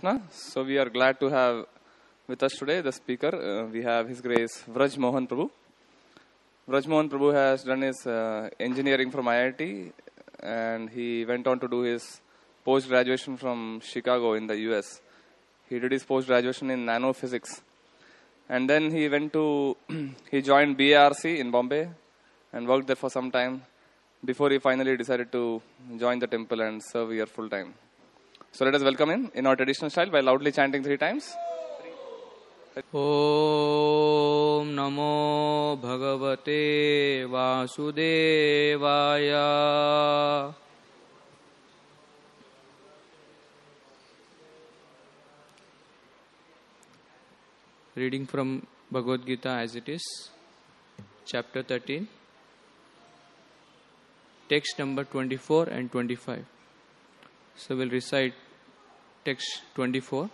Krishna. So we are glad to have with us today the speaker. We have His Grace Vraj Mohan Prabhu. Vraj Mohan Prabhu has done his engineering from IIT and he went on to do his post-graduation from Chicago in the US. He did his post-graduation in nanophysics. And then he went to, he joined BARC in Bombay and worked there for some time before he finally decided to join the temple and serve here full time. So let us welcome him in our traditional style by loudly chanting 3 times. Om Namo Bhagavate Vasudevaya. Reading from Bhagavad Gita as it is, chapter 13, text number 24 and 25. So we'll recite text 24.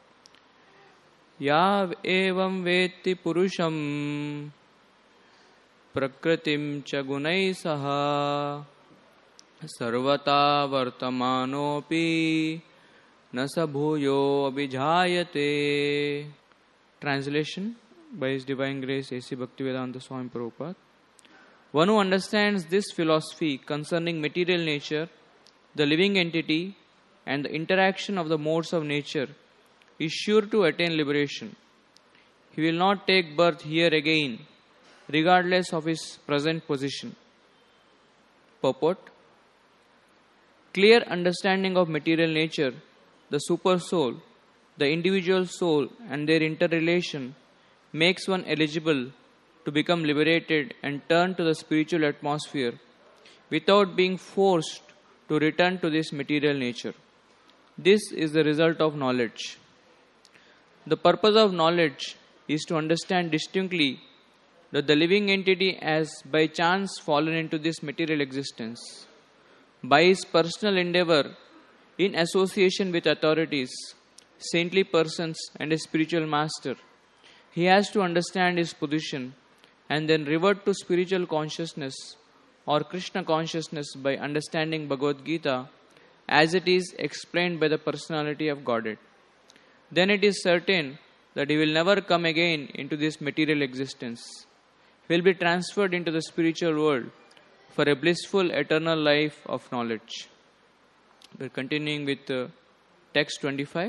Yav evam veti purusham prakritim cha gunai saha sarvata vartamanopi nasa bhuyo abhijayate. Translation by His Divine Grace A.C. Bhaktivedanta Swami Prabhupada. One who understands this philosophy concerning material nature, the living entity, and the interaction of the modes of nature is sure to attain liberation. He will not take birth here again, regardless of his present position. Purport: clear understanding of material nature, the super soul, the individual soul and their interrelation makes one eligible to become liberated and turn to the spiritual atmosphere without being forced to return to this material nature. This is the result of knowledge. The purpose of knowledge is to understand distinctly that the living entity has by chance fallen into this material existence. By his personal endeavor, in association with authorities, saintly persons and a spiritual master, he has to understand his position and then revert to spiritual consciousness or Krishna consciousness by understanding Bhagavad Gita as it is explained by the personality of Godhead. Then it is certain that he will never come again into this material existence. He will be transferred into the spiritual world for a blissful eternal life of knowledge. We are continuing with text 25.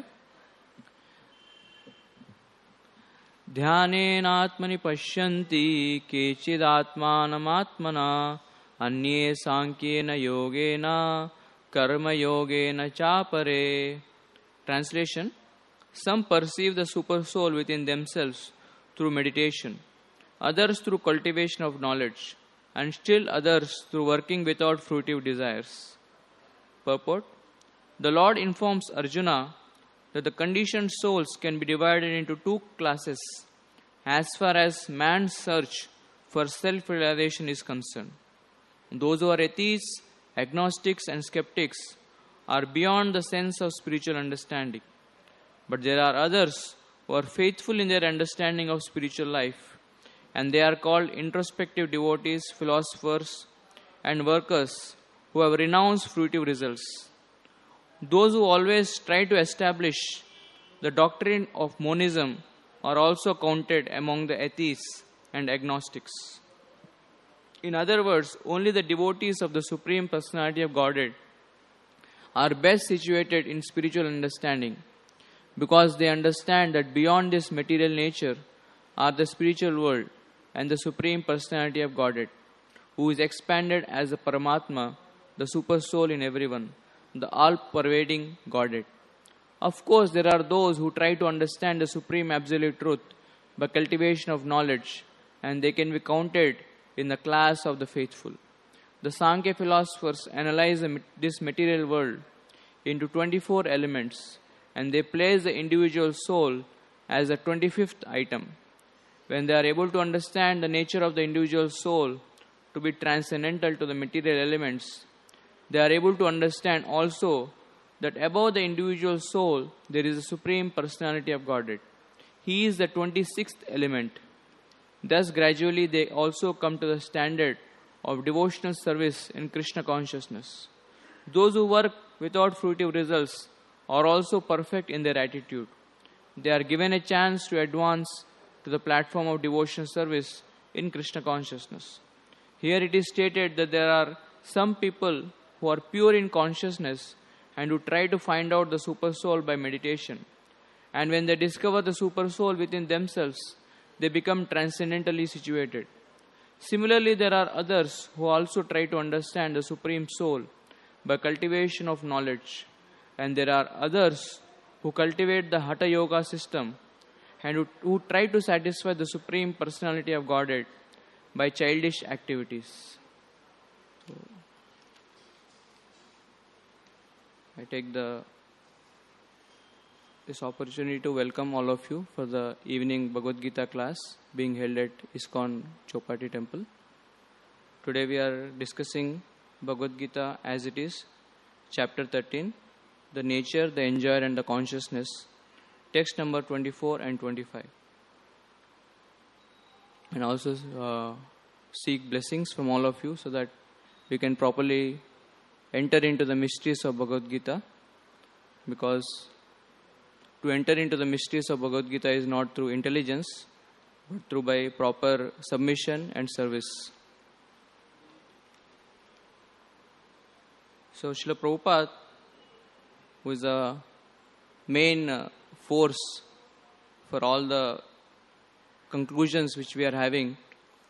ध्यानेनात्मनि पश्यन्ति केचिदात्मानमात्मना अन्ये सांख्येन योगेन कर्म योगेन चापरे. Translation: some perceive the super soul within themselves through meditation, others through cultivation of knowledge, and still others through working without fruitive desires. Purport: the Lord informs Arjuna that the conditioned souls can be divided into 2 classes as far as man's search for self-realization is concerned. Those who are atheists, agnostics and skeptics are beyond the sense of spiritual understanding. But there are others who are faithful in their understanding of spiritual life, and they are called introspective devotees, philosophers and workers who have renounced fruitive results. Those who always try to establish the doctrine of monism are also counted among the atheists and agnostics. In other words, only the devotees of the Supreme Personality of Godhead are best situated in spiritual understanding because they understand that beyond this material nature are the spiritual world and the Supreme Personality of Godhead, who is expanded as the Paramatma, the super soul in everyone, the all-pervading Godhead. Of course, there are those who try to understand the supreme absolute truth by cultivation of knowledge, and they can be counted in the class of the faithful. The Sankhya philosophers analyze this material world into 24 elements, and they place the individual soul as the 25th item. When they are able to understand the nature of the individual soul to be transcendental to the material elements, they are able to understand also that above the individual soul there is a Supreme Personality of Godhead. He is the 26th element. Thus gradually they also come to the standard of devotional service in Krishna consciousness. Those who work without fruitive results are also perfect in their attitude. They are given a chance to advance to the platform of devotion service in Krishna consciousness. Here it is stated that there are some people who are pure in consciousness and who try to find out the super soul by meditation. And when they discover the super soul within themselves, they become transcendentally situated. Similarly, there are others who also try to understand the Supreme Soul by cultivation of knowledge. And there are others who cultivate the Hatha Yoga system and who try to satisfy the Supreme Personality of Godhead by childish activities. So, I take this opportunity to welcome all of you for the evening Bhagavad Gita class being held at ISKCON Chowpatty Temple. Today we are discussing Bhagavad Gita as it is, chapter 13, the nature, the enjoyer and the consciousness, text number 24 and 25. And also seek blessings from all of you so that we can properly enter into the mysteries of Bhagavad Gita, because to enter into the mysteries of Bhagavad Gita is not through intelligence, but through by proper submission and service. So Srila Prabhupada, who is the main force for all the conclusions which we are having,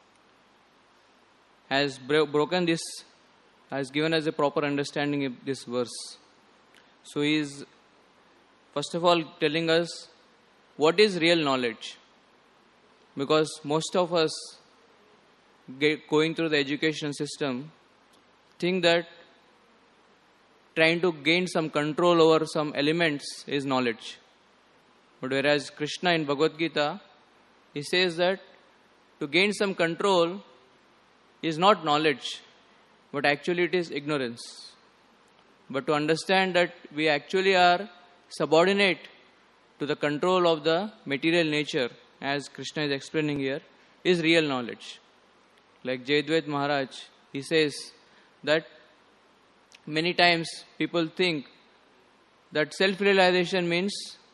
has broken this, has given us a proper understanding of this verse. So he is first of all telling us what is real knowledge. Because most of us going through the education system think that trying to gain some control over some elements is knowledge. But whereas Krishna in Bhagavad Gita, he says that to gain some control is not knowledge, but actually it is ignorance. But to understand that we actually are subordinate to the control of the material nature, as Krishna is explaining here, is real knowledge. Like Jayadvaita Maharaj, he says that many times people think that self-realization means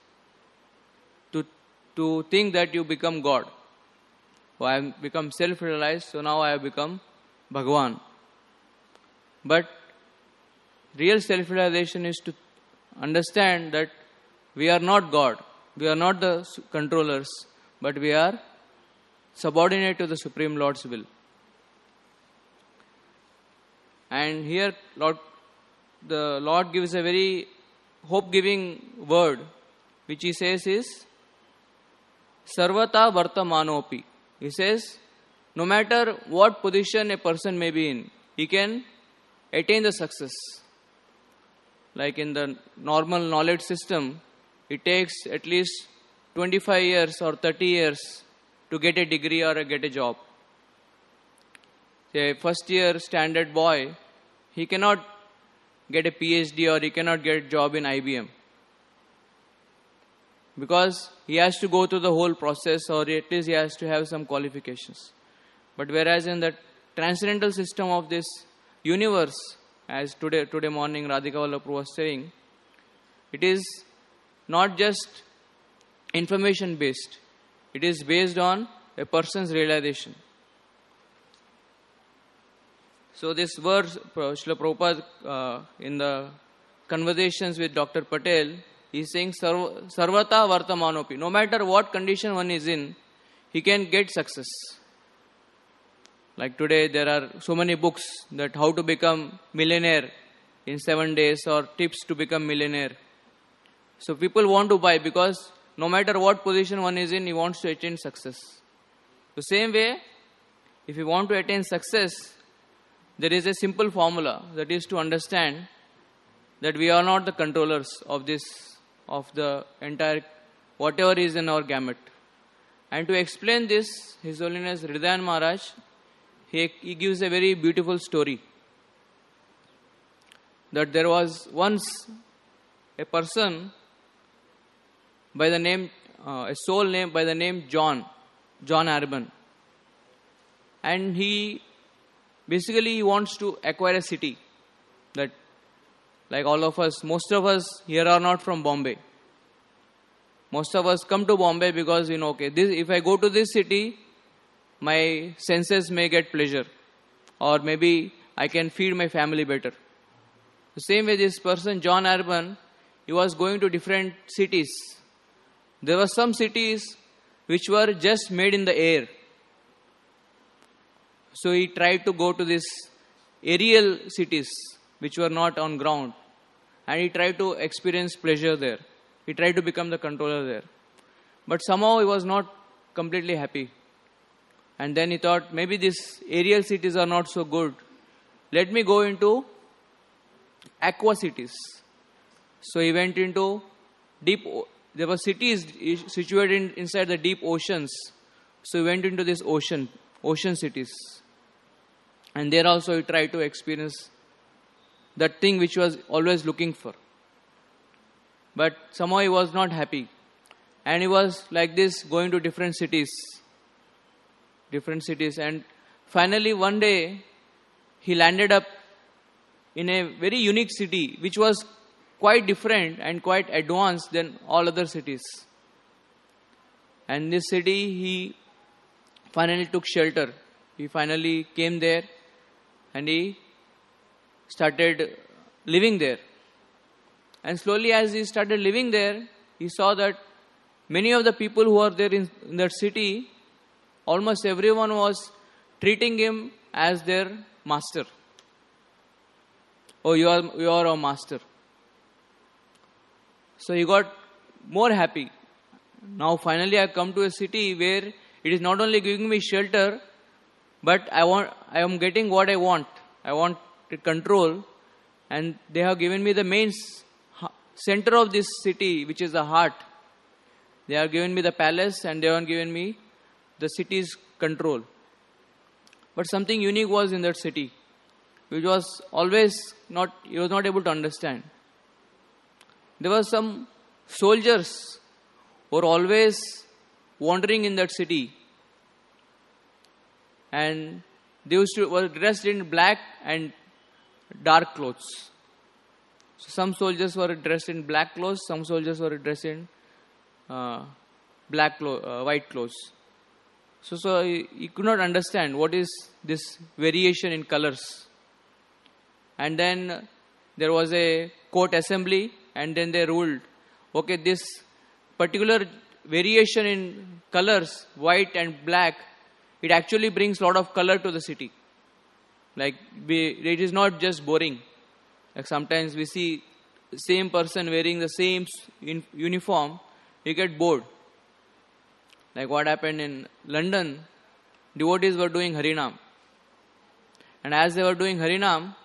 to think that you become God. Oh, I have become self-realized, so now I have become Bhagavan. But real self-realization is to understand that we are not God, we are not the controllers, but we are subordinate to the Supreme Lord's will. And here the Lord gives a very hope-giving word, which he says is Sarvata Vartamanopi. He says, no matter what position a person may be in, he can attain the success. Like in the normal knowledge system, it takes at least 25 years or 30 years to get a degree or get a job. A first year standard boy, he cannot get a PhD or he cannot get a job in IBM. Because he has to go through the whole process, or at least he has to have some qualifications. But whereas in the transcendental system of this universe, as today morning Radhika Vallabh was saying, it is not just information based. It is based on a person's realization. So this verse, Srila Prabhupada, in the conversations with Dr. Patel, he is saying Sarvata Vartamanopi. No matter what condition one is in, he can get success. Like today there are so many books that how to become millionaire in 7 days or tips to become millionaire. So people want to buy because no matter what position one is in, he wants to attain success. The same way, if you want to attain success, there is a simple formula, that is to understand that we are not the controllers of the entire, whatever is in our gamut. And to explain this, His Holiness Hridayan Maharaj, he gives a very beautiful story. That there was once a person by the name, a soul name by the name John Arbon. And he basically wants to acquire a city. That Like all of us, most of us here are not from Bombay. Most of us come to Bombay because, okay, if I go to this city, my senses may get pleasure. Or maybe I can feed my family better. The same way this person, John Urban, he was going to different cities. There were some cities which were just made in the air. So he tried to go to these aerial cities which were not on ground. And he tried to experience pleasure there. He tried to become the controller there. But somehow he was not completely happy. And then he thought, maybe these aerial cities are not so good. Let me go into aqua cities. So he went into there were cities situated inside the deep oceans. So he went into this ocean cities. And there also he tried to experience that thing which he was always looking for. But somehow he was not happy. And he was like this, going to different cities. And finally one day, he landed up in a very unique city, which was quite different and quite advanced than all other cities. And this city, he finally took shelter. He finally came there and he started living there. And slowly as he started living there, he saw that many of the people who are there in that city, almost everyone was treating him as their master. Oh, you are a master. So he got more happy. Now finally I have come to a city where it is not only giving me shelter, but I am getting what I want. I want control, and they have given me the main center of this city, which is the heart. They have given me the palace, and they have given me the city's control. But something unique was in that city, which was he was not able to understand. There were some soldiers who were always wandering in that city. And they were dressed in black and dark clothes. So some soldiers were dressed in black clothes, some soldiers were dressed in white clothes. So he could not understand what is this variation in colors. And then there was a court assembly, and then they ruled, okay, this particular variation in colors, white and black, it actually brings a lot of color to the city. Like, it is not just boring. Like sometimes we see the same person wearing the same uniform, you get bored. Like what happened in London, devotees were doing Harinam. And as they were doing Harinam,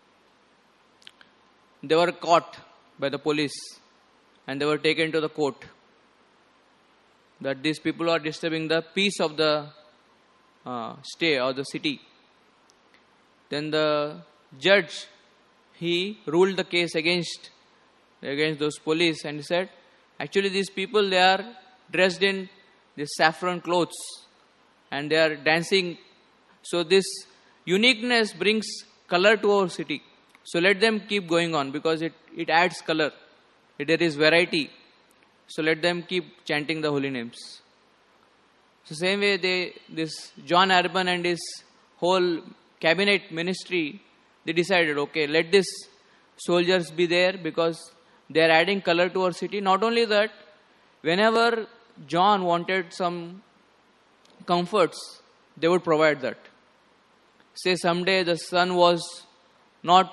they were caught by the police and they were taken to the court. That these people are disturbing the peace of the stay or the city. Then the judge, he ruled the case against those police, and he said, actually these people, they are dressed in this saffron clothes and they are dancing. So this uniqueness brings color to our city. So let them keep going on because it adds color. There is variety. So let them keep chanting the holy names. So same way this John Urban and his whole cabinet ministry, they decided, okay, let these soldiers be there because they are adding color to our city. Not only that, whenever John wanted some comforts, they would provide that. Say someday the sun was not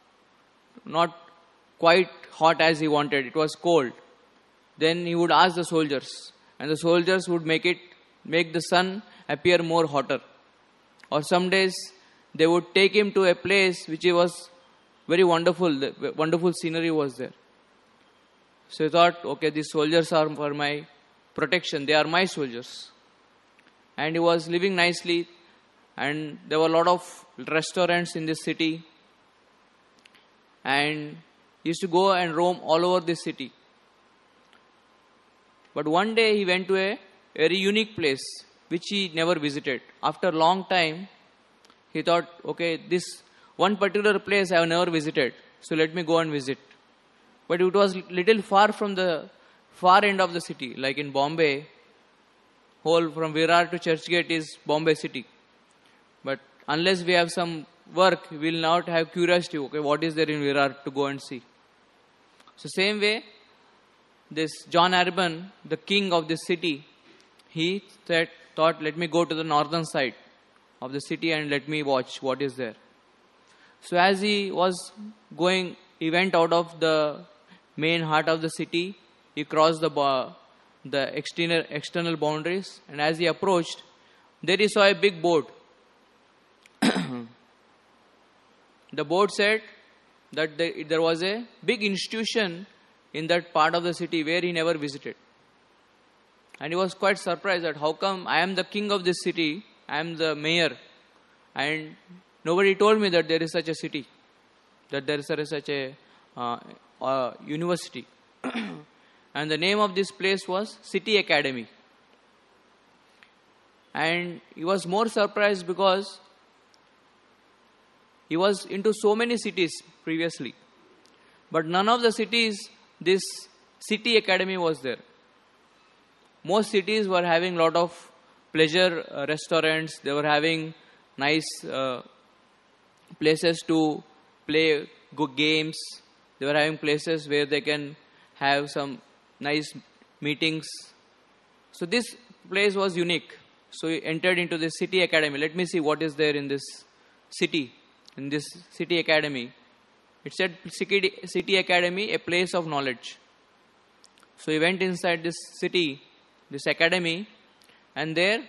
quite hot as he wanted, it was cold. Then he would ask the soldiers, and the soldiers would make the sun appear more hotter. Or some days they would take him to a place which was very wonderful. The wonderful scenery was there. So he thought, okay, these soldiers are for my protection. They are my soldiers. And he was living nicely. And there were a lot of restaurants in this city. And he used to go and roam all over this city. But one day he went to a very unique place which he never visited. After a long time, he thought, okay, this one particular place I have never visited. so let me go and visit. But it was little far from the far end of the city, like in Bombay. Whole from Virar to Churchgate is Bombay city. But unless we have some work, we will not have curiosity. Okay, what is there in Virar to go and see? So same way, this John Arban, the king of this city, he thought, let me go to the northern side of the city and let me watch what is there. So as he was going, he went out of the main heart of the city. He crossed the external boundaries, and as he approached, there he saw a big board. The board said that there was a big institution in that part of the city where he never visited. And he was quite surprised that how come I am the king of this city, I am the mayor, and nobody told me that there is such a city, that there is such a university. And the name of this place was City Academy. And he was more surprised because he was into so many cities previously. But none of the cities, this City Academy was there. Most cities were having lot of pleasure restaurants. They were having nice places to play good games. They were having places where they can have some nice meetings. So this place was unique. So he entered into this City Academy. Let me see what is there in this city, in this City Academy. It said City Academy, a place of knowledge. So he went inside this city, this academy, and there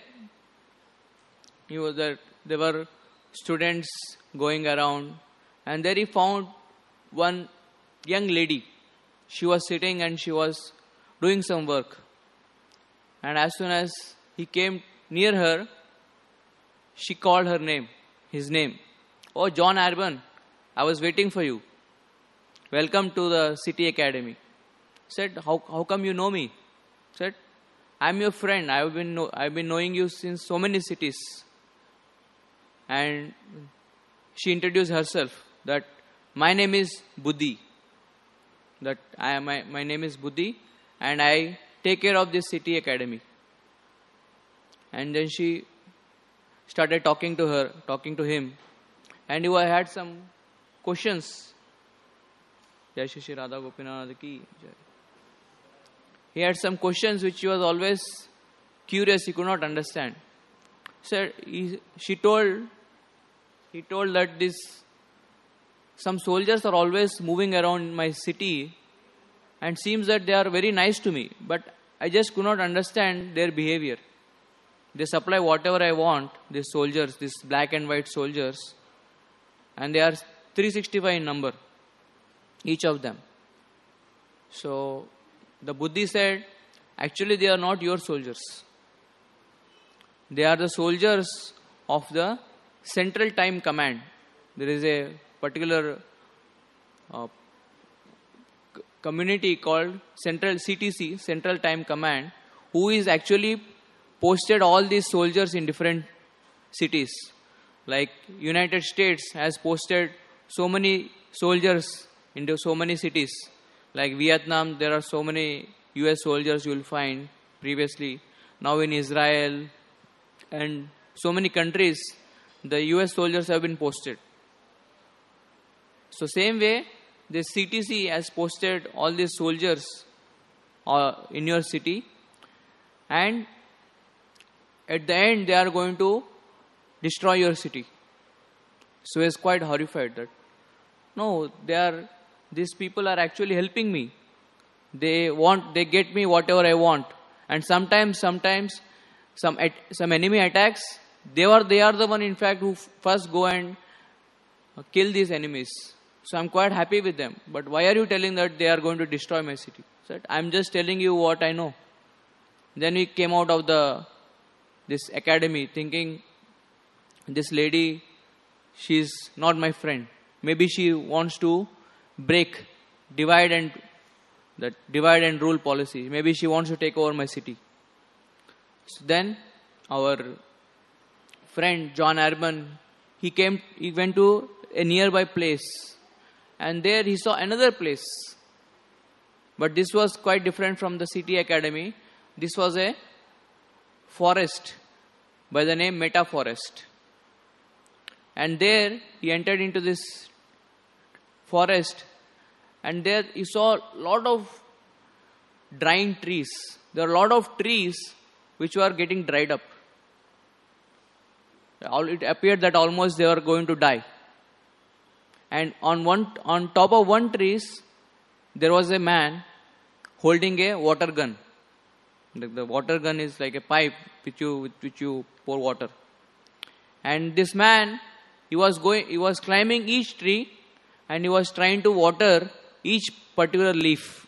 there were students going around, and there he found one young lady. She was sitting and she was doing some work. And as soon as he came near her, she called his name. Oh, John Arban, I was waiting for you. Welcome to the City Academy. Said, how come you know me? Said, I'm your friend. I've been knowing you since so many cities. And she introduced herself that my name is Buddhi. That my name is Buddhi, and I take care of this City Academy. And then she started talking to him, and he had some questions. Jai Shri Radha Gopinath ki jai. He had some questions which he was always curious, he could not understand. So he told that some soldiers are always moving around my city and seems that they are very nice to me, but I just could not understand their behavior. They supply whatever I want, these soldiers, these black and white soldiers, and they are 365 in number, each of them. So the Buddhi said, actually they are not your soldiers. They are the soldiers of the Central Time Command. There is a particular community called CTC, Central Time Command, who is actually posted all these soldiers in different cities. Like United States has posted so many soldiers into so many cities. Like Vietnam, there are so many US soldiers you will find previously. Now in Israel and so many countries, the US soldiers have been posted. So same way, the CTC has posted all these soldiers in your city, and at the end they are going to destroy your city. So he is quite horrified that, no, these people are actually helping me. They get me whatever I want. And sometimes some enemy attacks, they are the one in fact who first go and kill these enemies. So I'm quite happy with them. But why are you telling that they are going to destroy my city? Said, I'm just telling you what I know. Then we came out of this academy thinking, this lady, she's not my friend. Maybe she wants to break divide and rule policy. Maybe she wants to take over my city. So then our friend John Arban, he went to a nearby place, and there he saw another place. But this was quite different from the city academy. This was a forest by the name Meta Forest. And there he entered into this forest, and there he saw a lot of drying trees. There are a lot of trees which were getting dried up. It appeared that almost they were going to die. And on top of one tree, there was a man holding a water gun. The water gun is like a pipe with which you pour water. And this man, he was climbing each tree, and he was trying to water each particular leaf.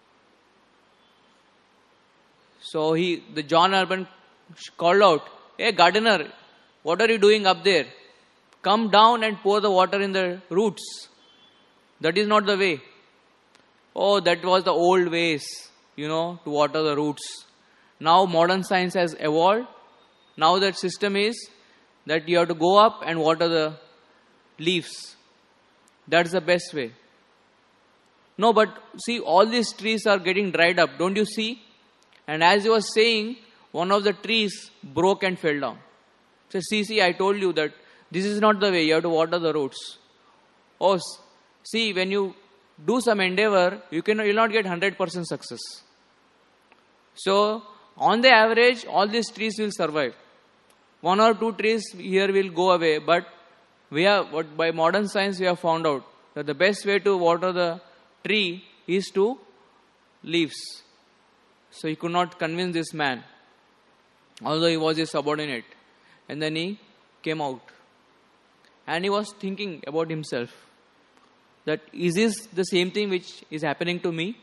So the John Urban called out, "Hey gardener, what are you doing up there? Come down and pour the water in the roots. That is not the way." Oh, that was the old ways, to water the roots. Now modern science has evolved. Now that system is that you have to go up and water the leaves. That's the best way. No, but see, all these trees are getting dried up. Don't you see? And as he was saying, one of the trees broke and fell down. So see, I told you that this is not the way. You have to water the roots. Oh, see, when you do some endeavor, you'll not get 100% success. So, on the average, all these trees will survive. 1 or 2 trees here will go away, but by modern science we have found out that the best way to water the tree is to leaves. So he could not convince this man, although he was his subordinate. And then he came out. And he was thinking about himself, that is this the same thing which is happening to me?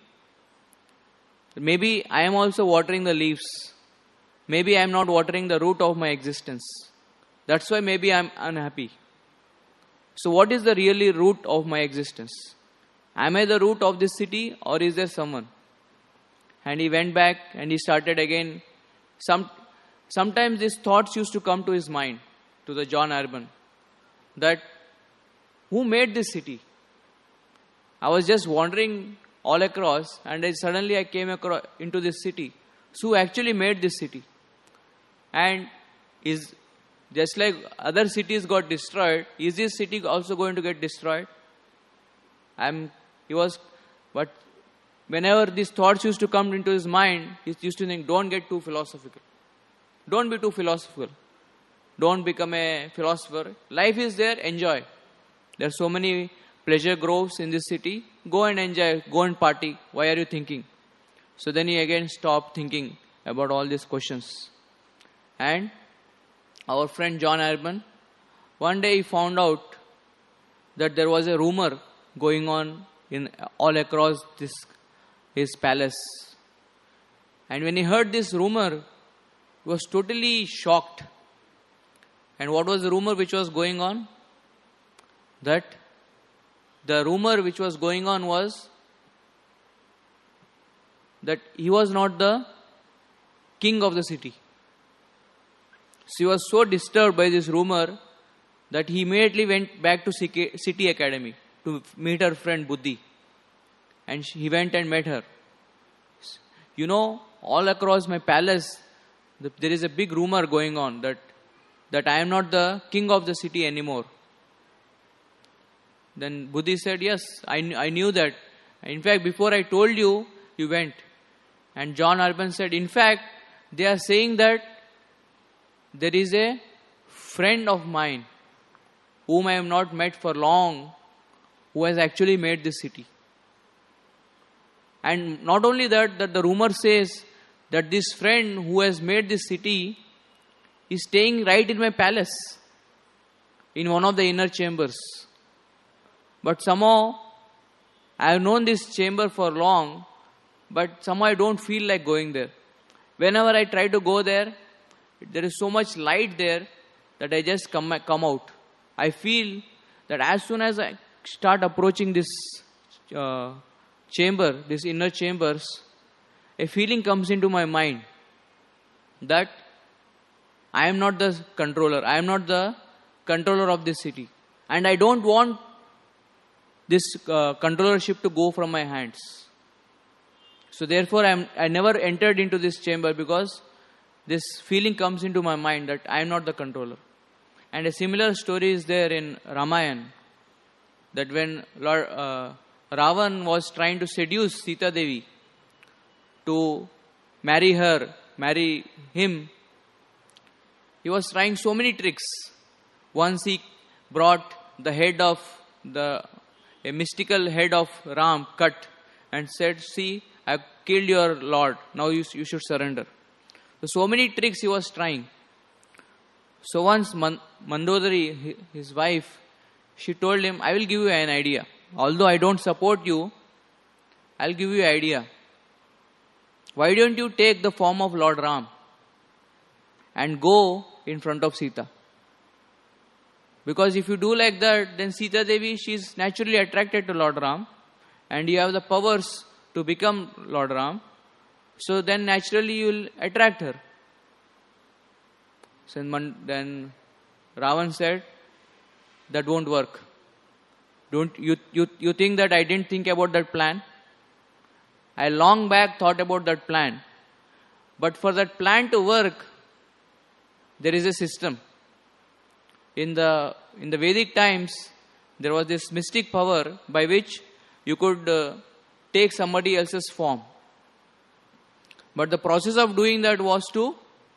Maybe I am also watering the leaves. Maybe I am not watering the root of my existence. That's why maybe I am unhappy. So what is the really root of my existence? Am I the root of this city, or is there someone? And he went back and he started again. Sometimes these thoughts used to come to his mind, to the John Urban, that who made this city? I was just wandering all across, and suddenly I came into this city. So who actually made this city? And is just like other cities got destroyed, is this city also going to get destroyed? But whenever these thoughts used to come into his mind, he used to think, don't get too philosophical. Don't be too philosophical. Don't become a philosopher. Life is there, enjoy. There are so many pleasure groves in this city. Go and enjoy, go and party. Why are you thinking? So then he again stopped thinking about all these questions. And our friend John Urban, one day he found out that there was a rumor going on all across his palace. And when he heard this rumor, he was totally shocked. And what was the rumor which was going on? That the rumor which was going on was that he was not the king of the city. So he was so disturbed by this rumor that he immediately went back to City Academy to meet her friend Buddhi. And he went and met her. All across my palace, there is a big rumor going on that I am not the king of the city anymore. Then Buddhi said, yes, I knew that. In fact, before I told you, you went. And John Urban said, in fact, they are saying that there is a friend of mine whom I have not met for long, who has actually made this city. And not only that the rumor says that this friend who has made this city is staying right in my palace, in one of the inner chambers. But somehow, I have known this chamber for long, but somehow I don't feel like going there. Whenever I try to go there, there is so much light there that I just come out. I feel that as soon as I start approaching this chamber, this inner chambers, a feeling comes into my mind that I am not the controller. I am not the controller of this city. And I don't want this controllership to go from my hands. So therefore I never entered into this chamber, because this feeling comes into my mind that I am not the controller. And a similar story is there in Ramayana, that when Lord Ravan was trying to seduce Sita Devi to marry him, he was trying so many tricks. Once he brought the head of a mystical head of Ram cut and said, "See, I killed your lord. Now you should surrender." So many tricks he was trying. So once Mandodari, his wife, she told him, "I will give you an idea. Although I don't support you, I'll give you an idea. Why don't you take the form of Lord Ram and go in front of Sita? Because if you do like that, then Sita Devi, she's naturally attracted to Lord Ram, and you have the powers to become Lord Ram. So then naturally you will attract her." So then Ravan said, "That won't work. Don't you think that I didn't think about that plan? I long back thought about that plan. But for that plan to work, there is a system. In the Vedic times, there was this mystic power by which you could take somebody else's form. But the process of doing that was to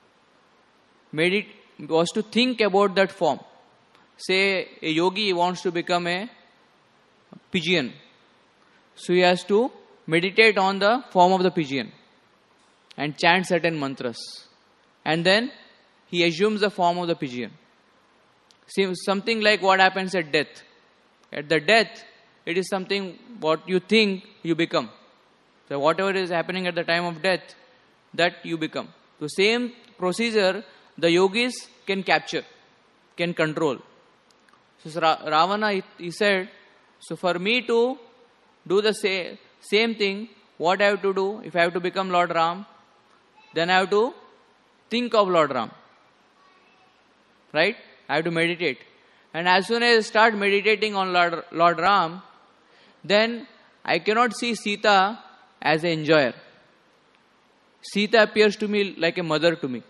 think about that form. Say a yogi wants to become a pigeon. So he has to meditate on the form of the pigeon and chant certain mantras. And then he assumes the form of the pigeon. Something like what happens at death. At the death, it is something what you think you become. So whatever is happening at the time of death, that you become. The same procedure the yogis can capture, can control. So Ravana, he said, so for me to do the same thing, what I have to do? If I have to become Lord Ram, then I have to think of Lord Ram. Right? I have to meditate. And as soon as I start meditating on Lord Ram, then I cannot see Sita as an enjoyer. Sita appears to me like a mother to me.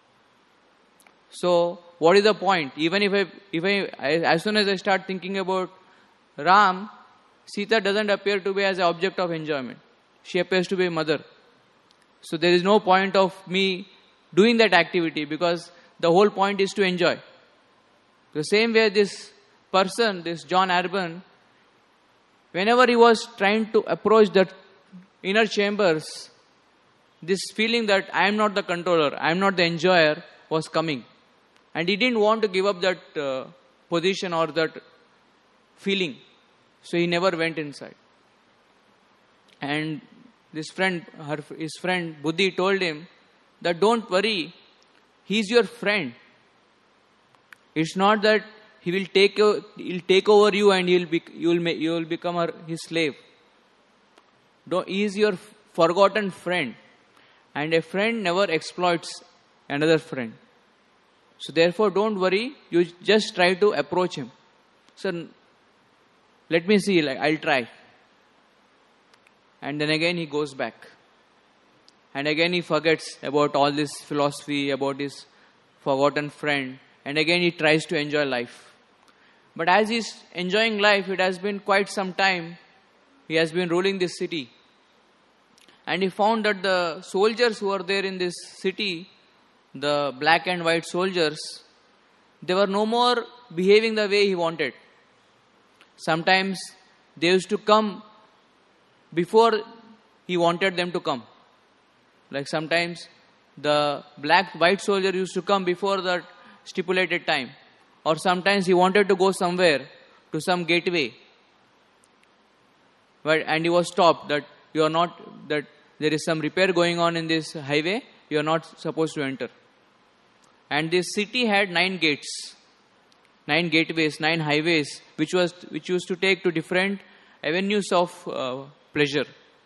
So, what is the point? Even if I as soon as I start thinking about Ram, Sita doesn't appear to be as an object of enjoyment. She appears to be a mother. So, there is no point of me doing that activity, because the whole point is to enjoy. The same way this person, this John Arbon, whenever he was trying to approach the inner chambers, this feeling that I am not the controller, I am not the enjoyer was coming. And he didn't want to give up that position or that feeling. So he never went inside. And his friend Buddhi told him that don't worry, he's your friend. It's not that he'll take over you and you will become his slave. He is your forgotten friend. And a friend never exploits another friend. So therefore don't worry, you just try to approach him. So let me see, I'll try. And then again he goes back. And again he forgets about all this philosophy, about his forgotten friend. And again he tries to enjoy life. But as he's enjoying life, it has been quite some time. He has been ruling this city. And he found that the soldiers who were there in this city, the black and white soldiers, they were no more behaving the way he wanted. Sometimes they used to come before he wanted them to come. Like sometimes the white soldier used to come before the stipulated time. Or sometimes he wanted to go somewhere, to some gateway. And he was stopped that that there is some repair going on in this highway, you are not supposed to enter. And this city had 9 gates, 9 gateways, 9 highways, which used to take to different avenues of pleasure.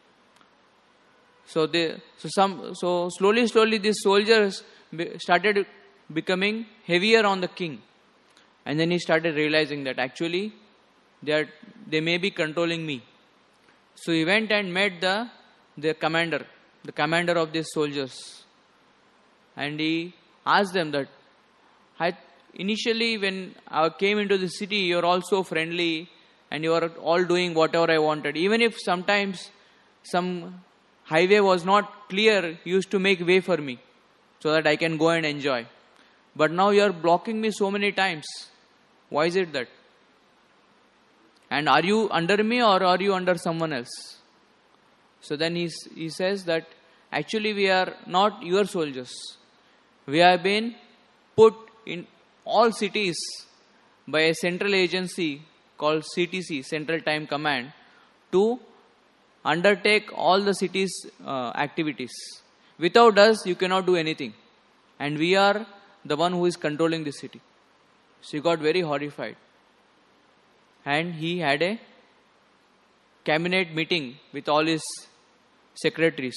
So slowly these soldiers started becoming heavier on the king. And then he started realizing that actually they may be controlling me. So he went and met the commander of these soldiers. And he asked them that, initially when I came into the city, you are all so friendly and you are all doing whatever I wanted. Even if sometimes some highway was not clear, you used to make way for me so that I can go and enjoy. But now you are blocking me so many times. Why is it that? And are you under me or are you under someone else? So then he says that actually we are not your soldiers. We have been put in all cities by a central agency called CTC, Central Time Command, to undertake all the city's activities. Without us, you cannot do anything. And we are the one who is controlling the city. So he got very horrified. And he had a cabinet meeting with all his secretaries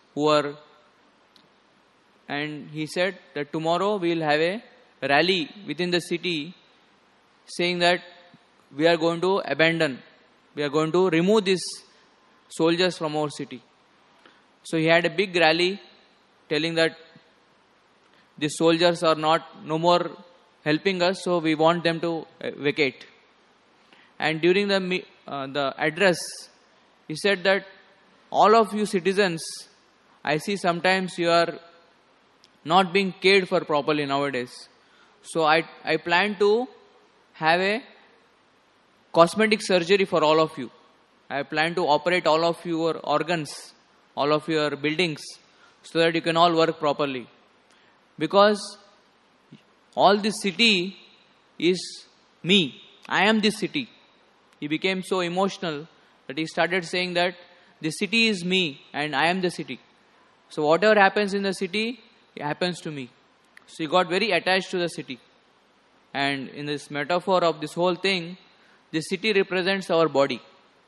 and he said that tomorrow we will have a rally within the city saying that we are going to remove these soldiers from our city. So he had a big rally telling that the soldiers are no more helping us, so we want them to vacate. And during the address, he said that all of you citizens, I see sometimes you are not being cared for properly nowadays. So I plan to have a cosmetic surgery for all of you. I plan to operate all of your organs, all of your buildings, so that you can all work properly. Because all this city is me. I am this city. He became so emotional that he started saying that the city is me and I am the city. So whatever happens in the city, it happens to me. So he got very attached to the city. And in this metaphor of this whole thing, the city represents our body.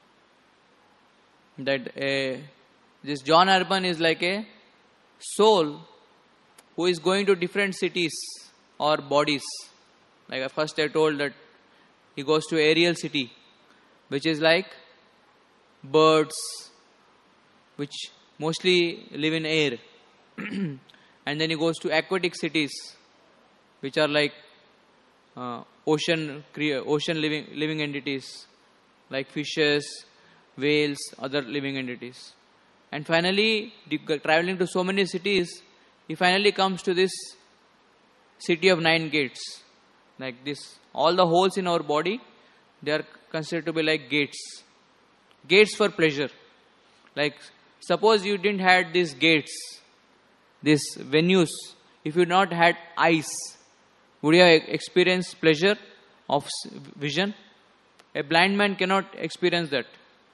That this John Urban is like a soul who is going to different cities or bodies. Like first I told that he goes to aerial city, which is like birds, which mostly live in air. And then he goes to aquatic cities, which are like ocean living entities, like fishes, whales, other living entities. And finally, traveling to so many cities, he finally comes to this city of 9 gates. Like this, all the holes in our body, they are considered to be like gates. Gates for pleasure. Like, suppose you didn't had these gates, these venues, if you not had eyes, would you have experienced pleasure of vision? A blind man cannot experience that.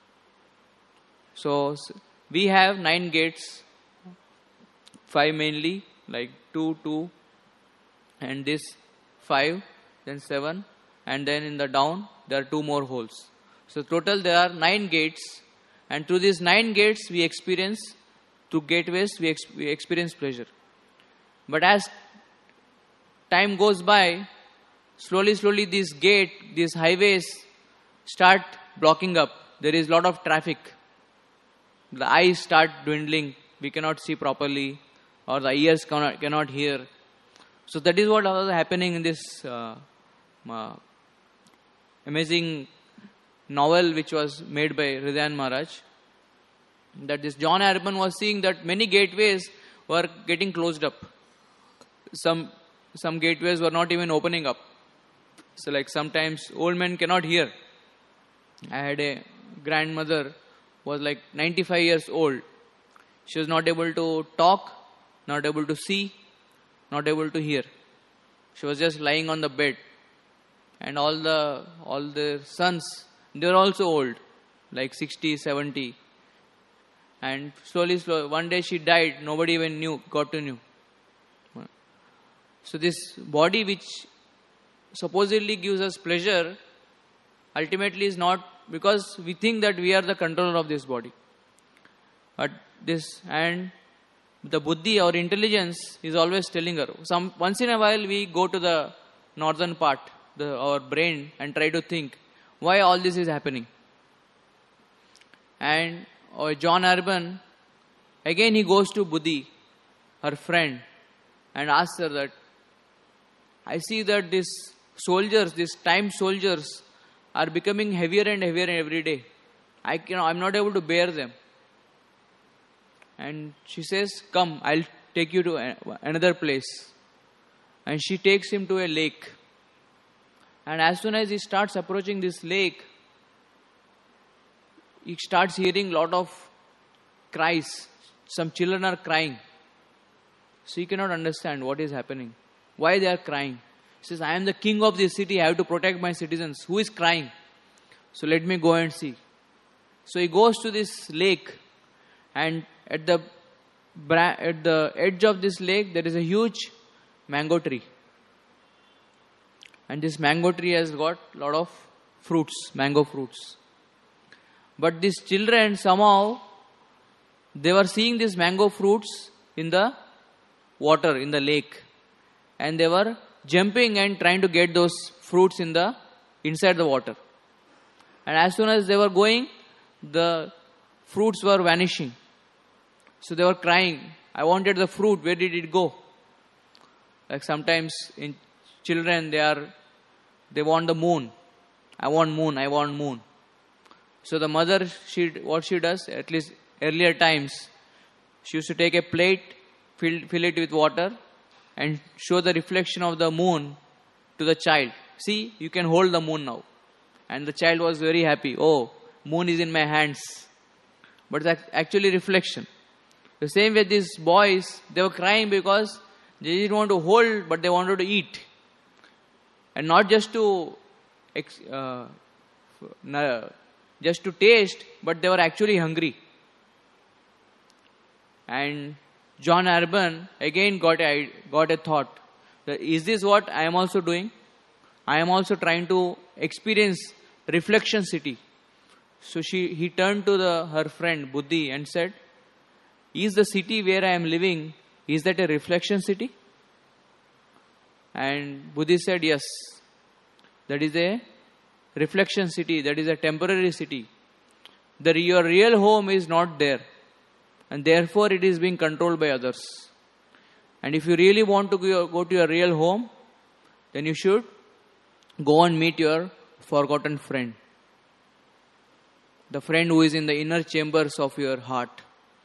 So, we have 9 gates, 5 mainly, like 2, and this 5, then 7, and then in the down, there are 2 more holes. So, total there are 9 gates, and through these 9 gates, we experience, through gateways, we experience pleasure. But as time goes by, slowly these highways start blocking up. There is a lot of traffic. The eyes start dwindling. We cannot see properly, or the ears cannot hear. So that is what was happening in this amazing novel which was made by Hridayan Maharaj. That this John Urban was seeing that many gateways were getting closed up. Some gateways were not even opening up. So like sometimes old men cannot hear. I had a grandmother who was like 95 years old. She was not able to talk, not able to see, not able to hear. She was just lying on the bed. And all the sons, they were also old, like 60, 70. And slowly, one day she died. Nobody even got to know. So this body which supposedly gives us pleasure, ultimately is not, because we think that we are the controller of this body. But and the buddhi, our intelligence, is always telling her. Once in a while we go to the northern part, our brain, and try to think, why all this is happening. And John Urban, again he goes to Buddhi, her friend, and asks her that, I see that these soldiers, these time soldiers, are becoming heavier and heavier every day. I'm not able to bear them. And she says, come, I'll take you to another place. And she takes him to a lake. And as soon as he starts approaching this lake, he starts hearing a lot of cries. Some children are crying. So he cannot understand what is happening. Why they are crying. He says, I am the king of this city. I have to protect my citizens. Who is crying? So let me go and see. So he goes to this lake. And at the edge of this lake, there is a huge mango tree. And this mango tree has got a lot of fruits, mango fruits. But these children somehow, they were seeing these mango fruits in the water, in the lake. And they were jumping and trying to get those fruits inside the water. And as soon as they were going, the fruits were vanishing. So they were crying, I wanted the fruit, where did it go? Like sometimes in children, they want the moon. I want moon, I want moon. So the mother, what she does, at least earlier times, she used to take a plate, fill it with water, and show the reflection of the moon to the child. See, you can hold the moon now. And the child was very happy. Oh, moon is in my hands. But it's actually reflection. The same way these boys, they were crying because they didn't want to hold, but they wanted to eat. And not just to taste, but they were actually hungry. And John Urban again got a thought that, is this what I am also doing? I am also trying to experience reflection city. So he turned to her friend Buddhi and said, is the city where I am living, is that a reflection city? And Buddhi said, yes, that is a reflection city, that is a temporary city. Your real home is not there. And therefore it is being controlled by others. And if you really want to go to your real home, then you should go and meet your forgotten friend. The friend who is in the inner chambers of your heart.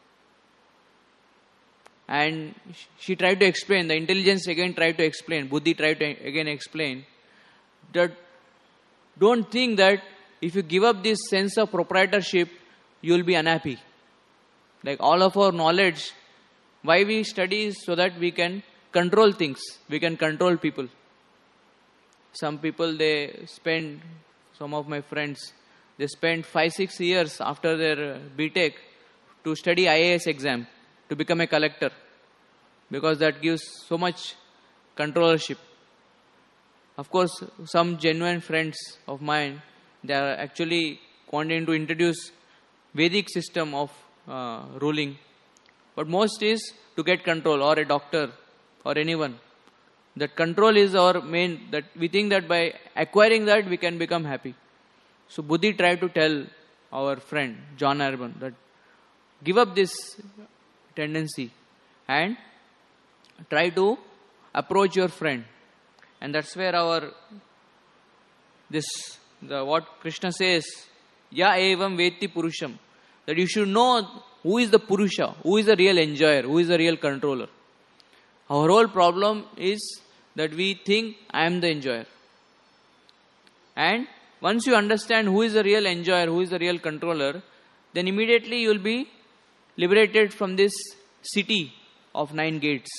And she tried to explain, the intelligence again tried to explain, Buddhi tried to again explain, that don't think that if you give up this sense of proprietorship, you will be unhappy. Like all of our knowledge, why we study is so that we can control things, we can control people. Some people, some of my friends, they spend 5-6 years after their BTech to study IAS exam, to become a collector, because that gives so much controllership. Of course, some genuine friends of mine, they are actually wanting to introduce Vedic system of ruling. But most is to get control, or a doctor, or anyone. That control is our main, that we think that by acquiring that we can become happy. So Buddhi tried to tell our friend John Urban that give up this tendency and try to approach your friend. And that's where what Krishna says, Ya evam veti purusham, that you should know who is the Purusha, who is the real enjoyer, who is the real controller. Our whole problem is that we think I am the enjoyer. And once you understand who is the real enjoyer, who is the real controller, then immediately you will be liberated from this city of 9 gates.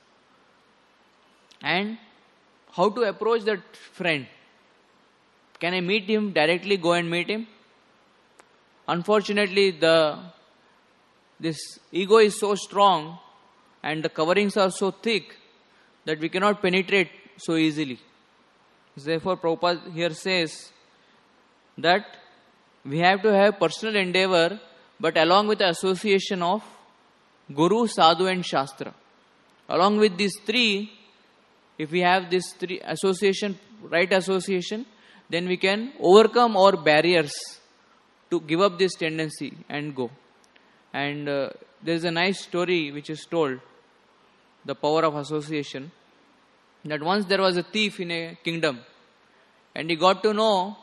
And how to approach that friend? Can I meet him directly, go and meet him? Unfortunately, this ego is so strong and the coverings are so thick that we cannot penetrate so easily. Therefore, Prabhupada here says that we have to have personal endeavor, but along with the association of Guru, Sadhu and Shastra. Along with these three, if we have these three association, right association, then we can overcome our barriers to give up this tendency and go. And there is a nice story which is told, the power of association, that once there was a thief in a kingdom, and he got to know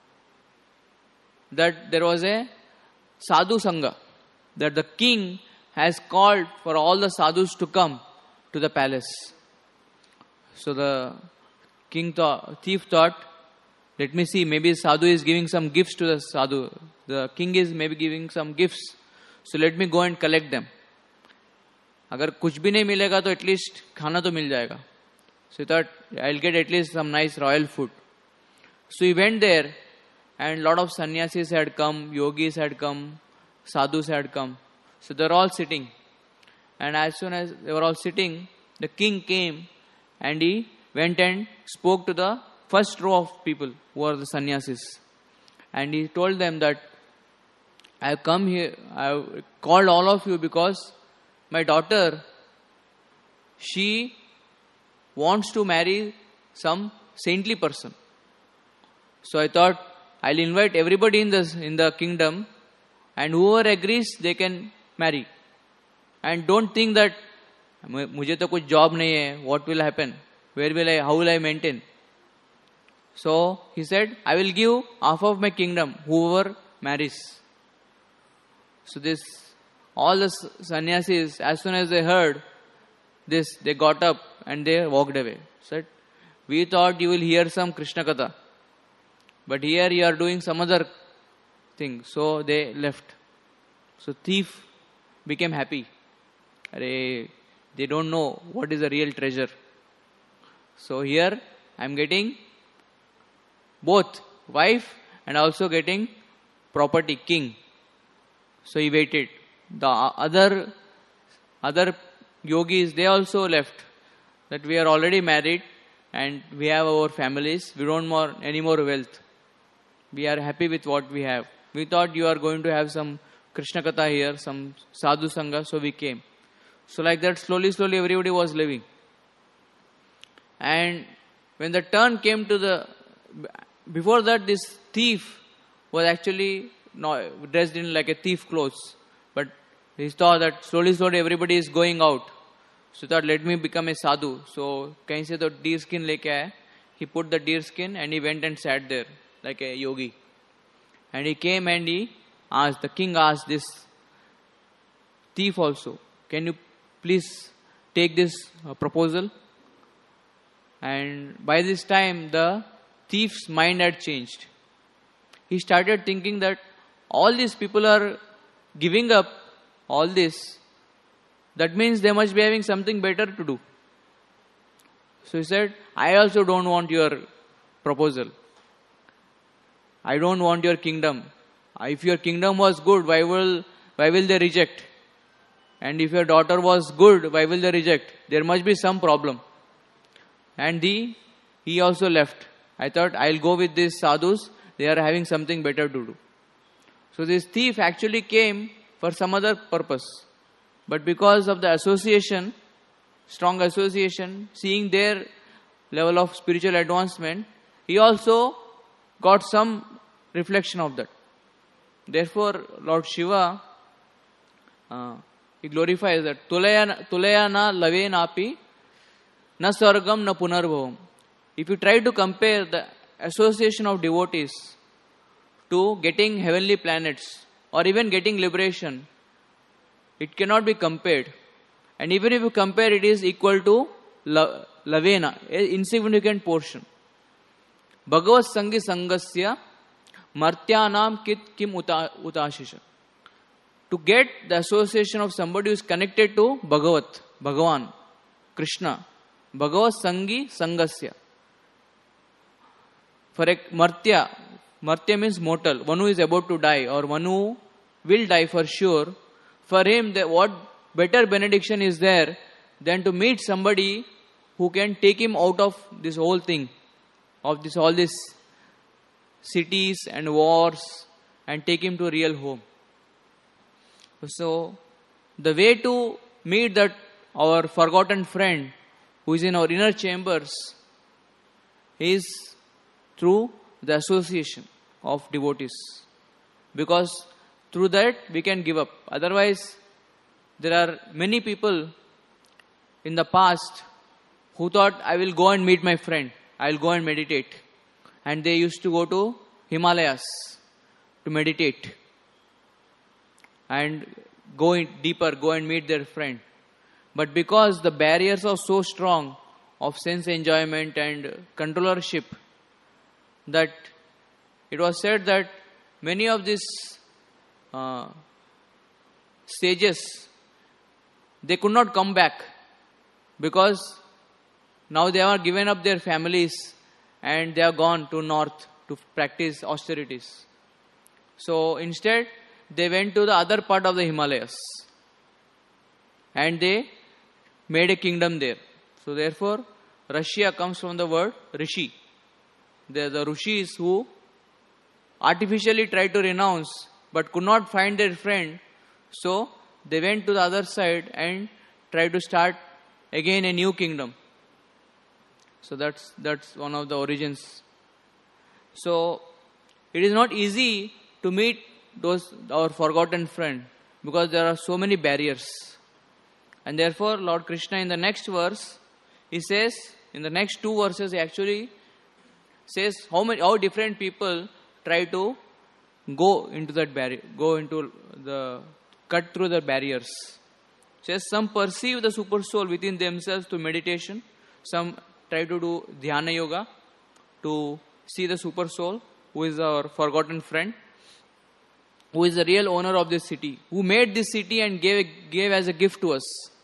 that there was a sadhu sangha, that the king has called for all the sadhus to come to the palace. So the thief thought, let me see, maybe sadhu is giving some gifts to the sadhu. The king is maybe giving some gifts. So let me go and collect them. अगर कुछ भी नहीं मिलेगा तो at least खाना तो मिल जाएगा. So he thought, I'll get at least some nice royal food. So he went there, and lot of sannyasis had come, yogis had come, sadhus had come. So they're all sitting. And as soon as they were all sitting, the king came and he went and spoke to the first row of people who are the sannyasis. And he told them that I have come here, I have called all of you because my daughter, she wants to marry some saintly person. So I thought I'll invite everybody in the kingdom, and whoever agrees they can marry. And don't think that मुझे तो कुछ job नहीं है, what will happen? How will I maintain? So he said, I will give half of my kingdom, whoever marries. So all the sannyasis, as soon as they heard this, they got up and they walked away. Said, we thought you will hear some Krishna Katha, but here you are doing some other thing. So they left. So thief became happy. They don't know what is the real treasure. So here I am getting both wife and also getting property, king. So he waited. The other yogis, they also left. That we are already married and we have our families. We don't want any more wealth. We are happy with what we have. We thought you are going to have some Krishna Katha here, some sadhu sangha, so we came. So like that, slowly everybody was living. And when the turn came to before that, this thief was actually dressed in like a thief clothes. But he saw that slowly everybody is going out. So he thought, let me become a sadhu. So kahin se to deer skin leke aaya. He put the deer skin and he went and sat there like a yogi. And he came and he asked, the king asked this thief also, can you please take this proposal? And by this time, the thief's mind had changed. He started thinking that all these people are giving up all this. That means they must be having something better to do. So he said, I also don't want your proposal. I don't want your kingdom. If your kingdom was good, why will they reject? And if your daughter was good, why will they reject? There must be some problem. And he also left. I thought, I'll go with these sadhus. They are having something better to do. So this thief actually came for some other purpose. But because of the association, strong association, seeing their level of spiritual advancement, he also got some reflection of that. Therefore, Lord Shiva, he glorifies that. Tulaya na lave napi, na sargam na punarbhavam. If you try to compare the association of devotees to getting heavenly planets or even getting liberation, it cannot be compared. And even if you compare, it is equal to lavena, an insignificant portion. Bhagavat sangi sangasya martyanam kit kim utashisha. To get the association of somebody who is connected to Bhagavan, Krishna, Bhagavat sangi sangasya. For a martya means mortal, one who is about to die or one who will die for sure. For him, what better benediction is there than to meet somebody who can take him out of this whole thing, of all these cities and wars, and take him to a real home. So, the way to meet our forgotten friend who is in our inner chambers is through the association of devotees. Because through that we can give up. Otherwise, there are many people in the past who thought, I will go and meet my friend, I will go and meditate. And they used to go to Himalayas to meditate and go in deeper, go and meet their friend. But because the barriers are so strong of sense enjoyment and controllership, that it was said that many of these sages, they could not come back, because now they have given up their families and they have gone to north to practice austerities. So instead, they went to the other part of the Himalayas and they made a kingdom there. So therefore, Russia comes from the word Rishi. They are the Rishis who artificially tried to renounce but could not find their friend. So they went to the other side and tried to start again a new kingdom. So that's one of the origins. So it is not easy to meet our forgotten friend, because there are so many barriers. And therefore Lord Krishna in the next verse, he says, in the next two verses he actually says how different people try to go into that barrier, cut through the barriers. Says some perceive the super soul within themselves through meditation. Some try to do dhyana yoga to see the super soul, who is our forgotten friend, who is the real owner of this city, who made this city and gave as a gift to us.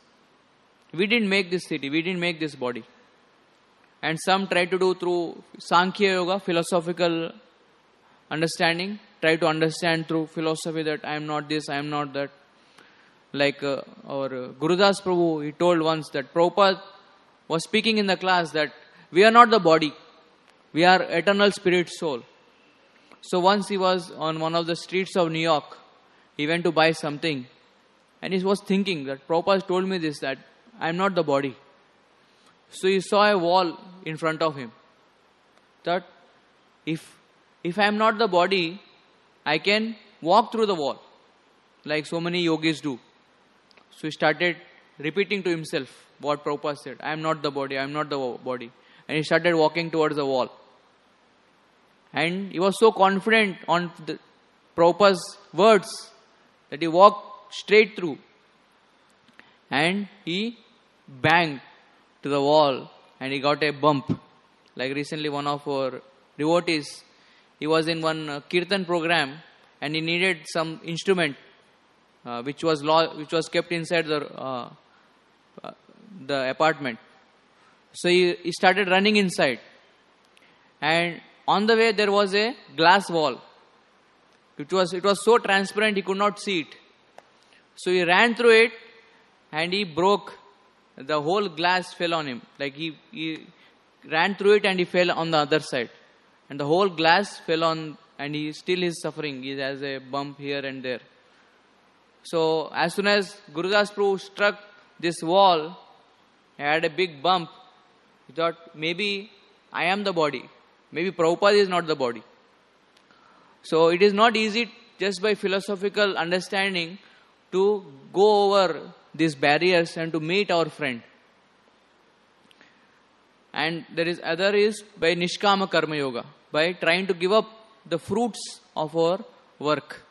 We didn't make this city, we didn't make this body. And some try to do through Sankhya Yoga, philosophical understanding, try to understand through philosophy that I am not this, I am not that. Like our Gurudas Prabhu, he told once that Prabhupada was speaking in the class that we are not the body, we are eternal spirit soul. So once he was on one of the streets of New York, he went to buy something and he was thinking that Prabhupada told me this, that I am not the body. So he saw a wall in front of him. That if I am not the body, I can walk through the wall like so many yogis do. So he started repeating to himself what Prabhupada said, I am not the body, I am not the body. And he started walking towards the wall. And he was so confident on the Prabhupada's words that he walked straight through. And he banged to the wall and he got a bump. Like recently one of our devotees, he was in one kirtan program and he needed some instrument which was kept inside the apartment. So he started running inside. And on the way there was a glass wall. It was so transparent he could not see it. So he ran through it and he broke. The whole glass fell on him. Like he ran through it and he fell on the other side. And the whole glass fell on, and he still is suffering. He has a bump here and there. So as soon as Gurudas Prabhu struck this wall, he had a big bump. He thought, maybe I am the body. Maybe Prabhupada is not the body. So it is not easy just by philosophical understanding to go over these barriers and to meet our friend. And other is by Nishkama Karma Yoga, by trying to give up the fruits of our work.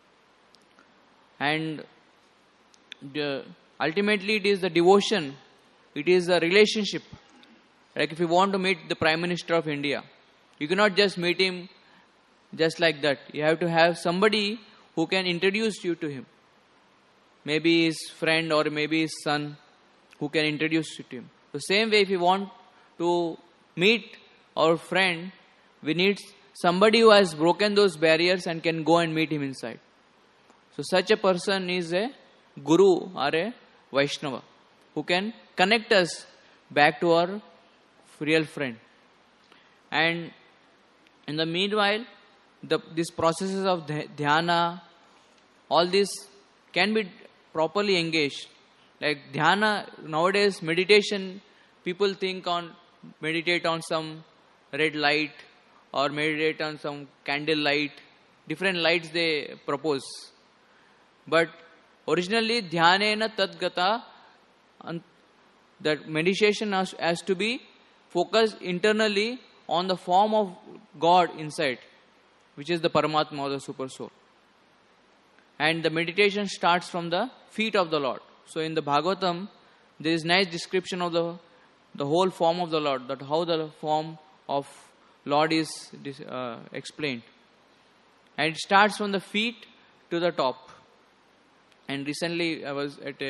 And ultimately it is the devotion, it is a relationship. Like if you want to meet the Prime Minister of India, you cannot just meet him just like that. You have to have somebody who can introduce you to him. Maybe his friend or maybe his son who can introduce you to him. The same way, if you want to meet our friend, we need somebody who has broken those barriers and can go and meet him inside. So such a person is a guru or a Vaishnava who can connect us back to our real friend. And in the meanwhile, these processes of dhyana, all this can be properly engaged. Like dhyana, nowadays meditation, people meditate on some red light or meditate on some candle light. Different lights they propose. But originally, dhyanena tadgata, that meditation has to be focused internally on the form of God inside, which is the Paramatma or the Super Soul. And the meditation starts from the feet of the Lord. So in the Bhagavatam, there is nice description of the whole form of the Lord, that how the form of Lord is explained. And it starts from the feet to the top. And recently I was at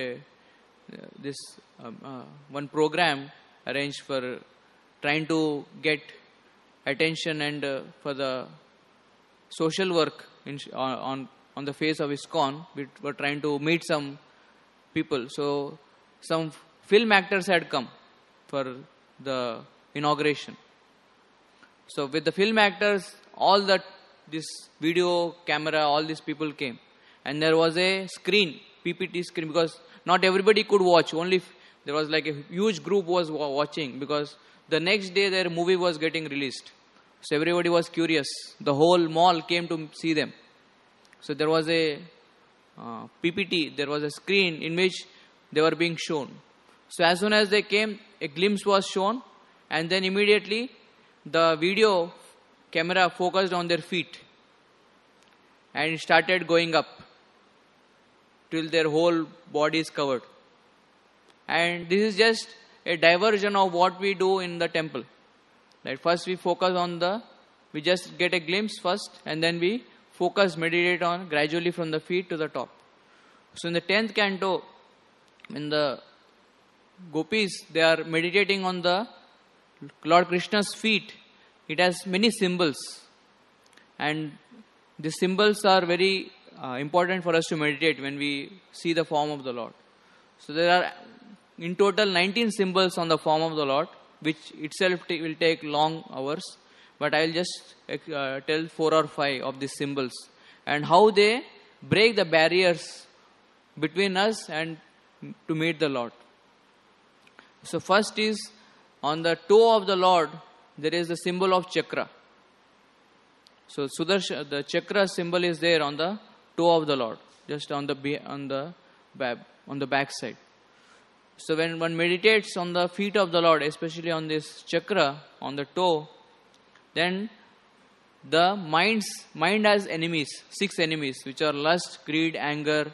one program arranged for trying to get attention and for the social work on the face of ISKCON. We were trying to meet some people. So some film actors had come for the inauguration. So with the film actors, this video camera, all these people came. And there was a screen, PPT screen, because not everybody could watch. Only there was like a huge group was watching, because the next day their movie was getting released. So everybody was curious. The whole mall came to see them. So there was a PPT, there was a screen in which they were being shown. So as soon as they came, a glimpse was shown, and then immediately the video camera focused on their feet and it started going up till their whole body is covered. And this is just a diversion of what we do in the temple. Like first we focus on we just get a glimpse first, and then we meditate on gradually from the feet to the top. So in the 10th canto, in the gopis, they are meditating on the Lord Krishna's feet. It has many symbols, and the symbols are very important for us to meditate when we see the form of the Lord. So there are in total 19 symbols on the form of the Lord, which itself will take long hours. But I will just tell 4 or 5 of these symbols and how they break the barriers between us and to meet the Lord. So first is on the toe of the Lord, there is the symbol of chakra. So the chakra symbol is there on the toe of the Lord, just on the back side. So when one meditates on the feet of the Lord, especially on this chakra, on the toe, then the mind has enemies, 6 enemies, which are lust, greed, anger,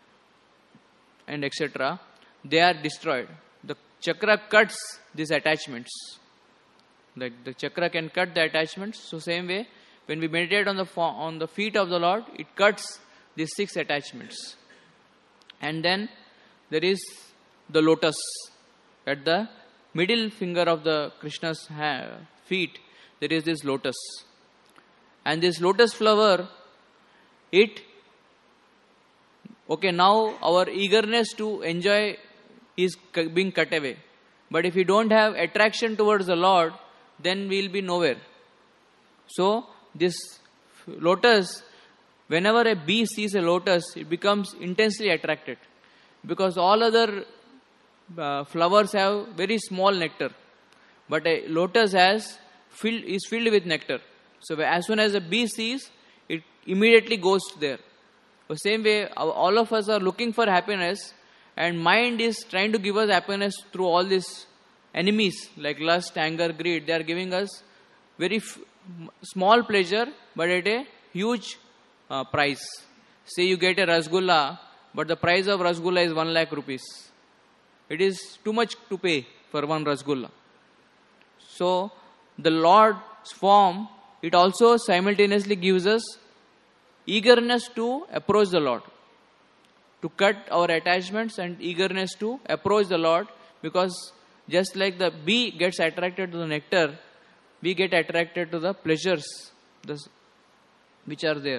and etc. They are destroyed. The chakra cuts these attachments. Like the chakra can cut the attachments. So same way, when we meditate on the feet of the Lord, it cuts these 6 attachments. And then there is the lotus. At the middle finger of the Krishna's feet, there is this lotus. And this lotus flower, now our eagerness to enjoy is being cut away. But if we don't have attraction towards the Lord, then we will be nowhere. So this lotus, whenever a bee sees a lotus, it becomes intensely attracted. Because all other flowers have very small nectar. But a lotus is filled with nectar. So as soon as a bee sees, it immediately goes there. The same way, all of us are looking for happiness, and mind is trying to give us happiness through all these enemies like lust, anger, greed. They are giving us very small pleasure, but at a huge price. Say you get a rasgulla, but the price of rasgulla is 1 lakh rupees. It is too much to pay for one rasgulla. So the Lord's form, it also simultaneously gives us eagerness to approach the Lord, to cut our attachments and eagerness to approach the Lord, because just like the bee gets attracted to the nectar, we get attracted to the pleasures which are there.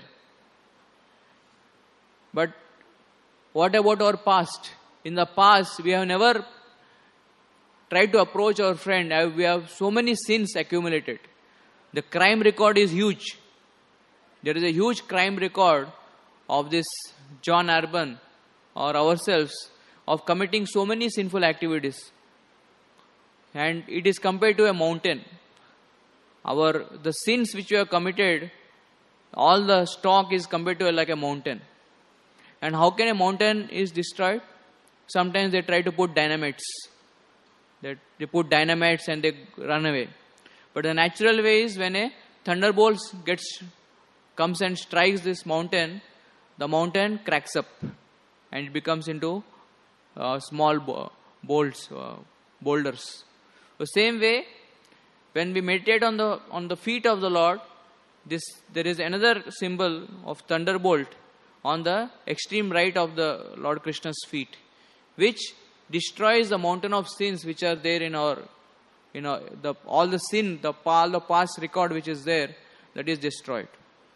But what about our past? In the past, we have never tried to approach our friend. We have so many sins accumulated. The crime record is huge. There is a huge crime record of this John Urban or ourselves of committing so many sinful activities. And it is compared to a mountain. the sins which we have committed, all the stock is compared to like a mountain. And how can a mountain is destroyed? Sometimes they try to put dynamites. They put dynamites and they run away. But the natural way is when a thunderbolt comes and strikes this mountain, the mountain cracks up and it becomes into small boulders. The same way, when we meditate on the feet of the Lord, there is another symbol of thunderbolt on the extreme right of the Lord Krishna's feet, which destroys the mountain of sins which are there in our, all the sin, all the past record which is there, that is destroyed.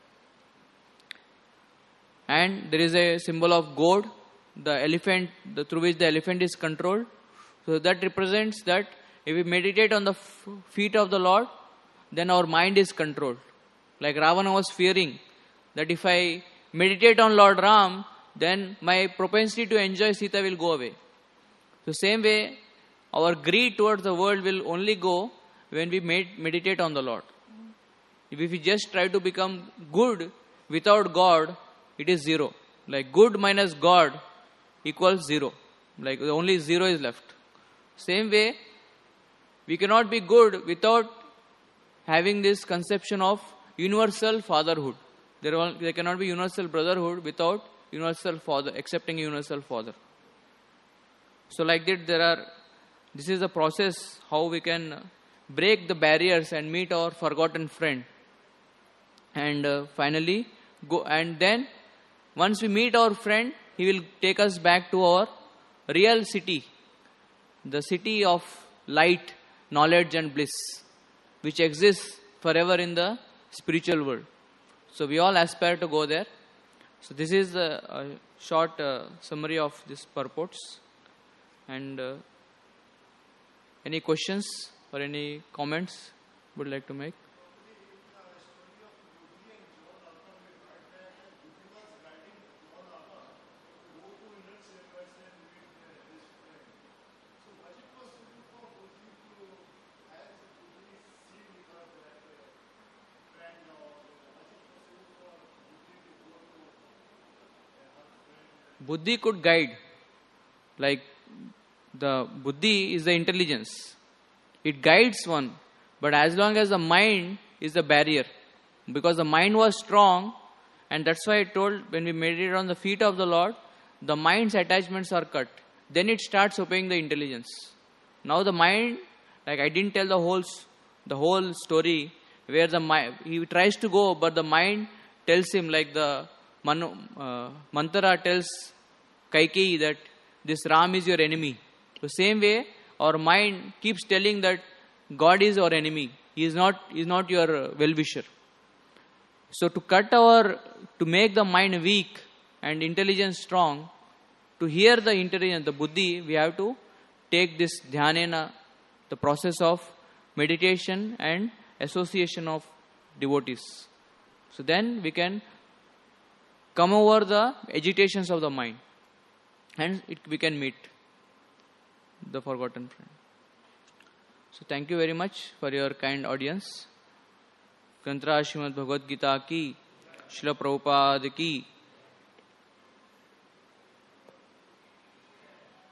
And there is a symbol of goad, the elephant, through which the elephant is controlled. So that represents that if we meditate on the feet of the Lord, then our mind is controlled. Like Ravana was fearing that if I meditate on Lord Ram, then my propensity to enjoy Sita will go away. So same way, our greed towards the world will only go when we meditate on the Lord. If we just try to become good without God, it is zero. Like good minus God equals zero. Like only zero is left. Same way, we cannot be good without having this conception of universal fatherhood. There cannot be universal brotherhood without universal father, accepting universal father. So like that, this is the process how we can break the barriers and meet our forgotten friend. And finally, go, and then once we meet our friend, he will take us back to our real city, the city of light, knowledge and bliss, which exists forever in the spiritual world. So we all aspire to go there. So this is a short summary of these purports. And any questions or any comments would like to make? Buddhi could guide. Like the Buddhi is the intelligence. It guides one. But as long as the mind is the barrier. Because the mind was strong. And that's why I told when we meditate on the feet of the Lord, the mind's attachments are cut. Then it starts obeying the intelligence. Now the mind, like I didn't tell the whole story where the mind, he tries to go, but the mind tells him, like the Manthara tells Kaikeyi that this Ram is your enemy. The same way, our mind keeps telling that God is our enemy. He is not your well-wisher. So to make the mind weak and intelligence strong, to hear the intelligence, the buddhi, we have to take this dhyanena, the process of meditation and association of devotees. So then we can come over the agitations of the mind. And we can meet the forgotten friend. So thank you very much for your kind audience. Granthra Srimad Bhagavad Gita ki, Srila Prabhupada ki,